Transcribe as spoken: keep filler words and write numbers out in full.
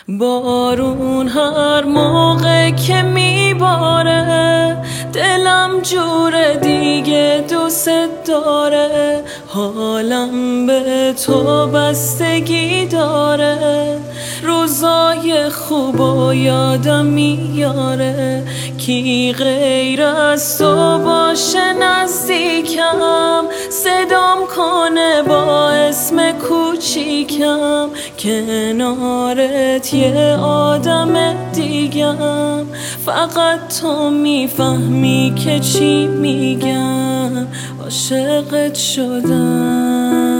بارون هر موقع که میباره دلم جور دیگه دوست داره، حالم به تو بستگی داره، روزای خوب و یادم میاره، کی غیر از تو باشه نزدیکم، صدام کنه با اسم کوچیکم، کنارت یه آدم دیگم، فقط تو میفهمی که چی میگم، عاشقت شدم.